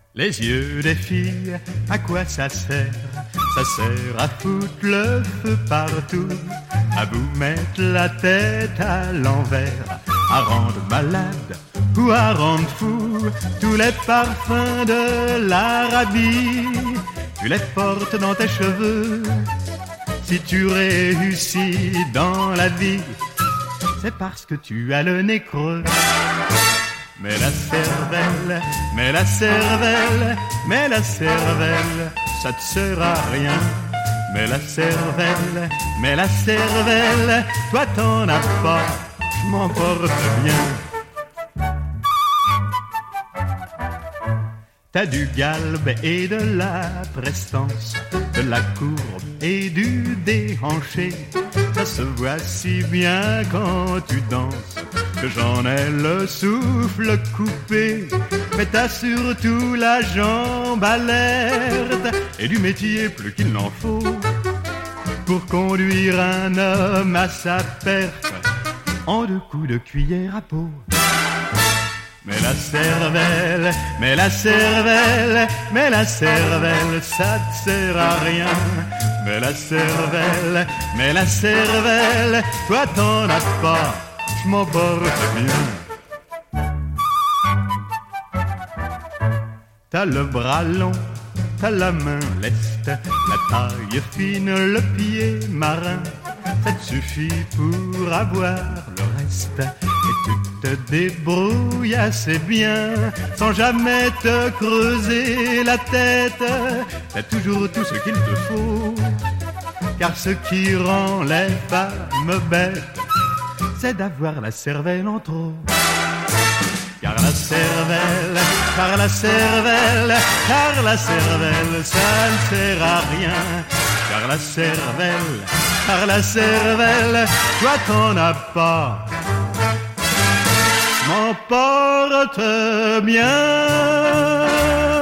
Les yeux des filles, à quoi ça sert? Ça sert à foutre le feu partout, à vous mettre la tête à l'envers, à rendre malade ou à rendre fou. Tous les parfums de l'Arabie, tu les portes dans tes cheveux. Si tu réussis dans la vie, c'est parce que tu as le nez creux. Mais la cervelle, mais la cervelle, mais la cervelle, ça te sert à rien. Mais la cervelle, mais la cervelle, toi t'en as pas, je m'en porte bien. T'as du galbe et de la prestance, de la courbe et du déhanché. Ça se voit si bien quand tu danses que j'en ai le souffle coupé. Mais t'as surtout la jambe alerte et du métier plus qu'il n'en faut pour conduire un homme à sa perte en 2 coups de cuillère à peau. Mais la cervelle, mais la cervelle, mais la cervelle, ça te sert à rien. Mais la cervelle, mais la cervelle, toi t'en as pas, je m'en porte bien. T'as le bras long, t'as la main leste, la taille fine, le pied marin. Ça te suffit pour avoir le reste. Et tu te débrouilles assez bien, sans jamais te creuser la tête. T'as toujours tout ce qu'il te faut, car ce qui rend les femmes bêtes, c'est d'avoir la cervelle en trop. Car la cervelle, car la cervelle, car la cervelle, ça ne sert à rien. Car la cervelle, car la cervelle, toi t'en as pas, je m'en porte bien.